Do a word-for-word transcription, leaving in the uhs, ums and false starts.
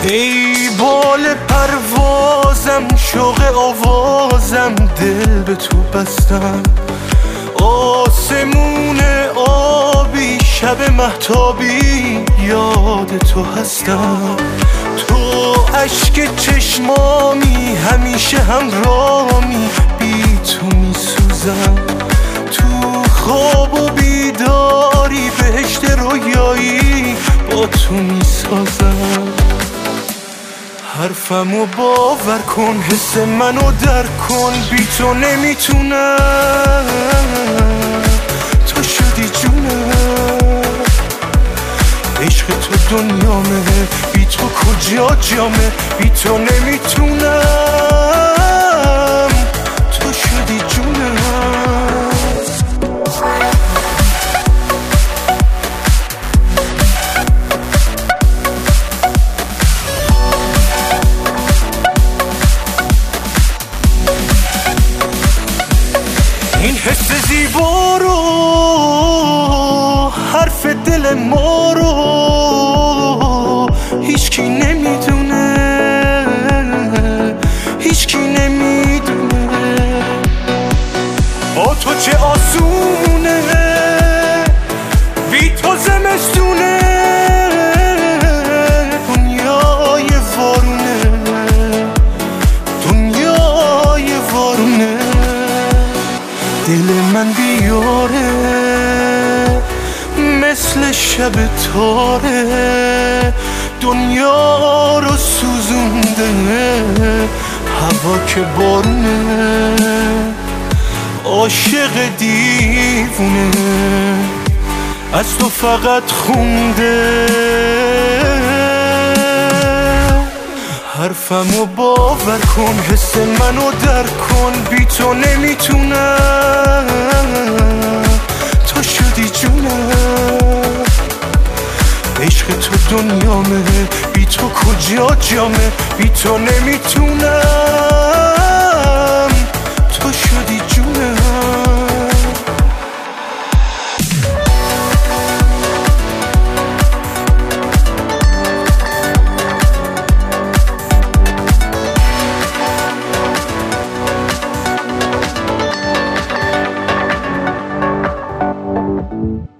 ای بال پروازم، شوق آوازم، دل به تو بستم. آسمون آبی، شب مهتابی، یاد تو هستم. تو اشک چشمامی، همیشه همرامی، بی تو میسوزم. تو خواب و بیداری، بهشت رویایی با تو میسازم. حرفمو باور کن، حس منو درک کن، بی تو نمیتونم. تو شدی جونم، عشق تو دنیامه، بی تو کجا جامه، بی تو نمیتونم. تو شدی جونم. این حس زیبا رو، حرف دل ما رو، هیچکی نمیدونه، هیچکی نمیدونه. با تو چه آسونه، بی تو زمستونه. دنیای وارونه، دنیای وارونه. دل من بیاره، مثل شب تاره، دنیا رو سوزونده. هوا که بارونه، عاشق دیوونه، از تو فقط خونده. حرفمو باور کن، حس منو درک کن، بی تو نمیتونم. تو شدی جونم، عشق تو دنیامه، بی تو کجا جامه، بی تو نمیتونم. تو شدی جونم. Thank you.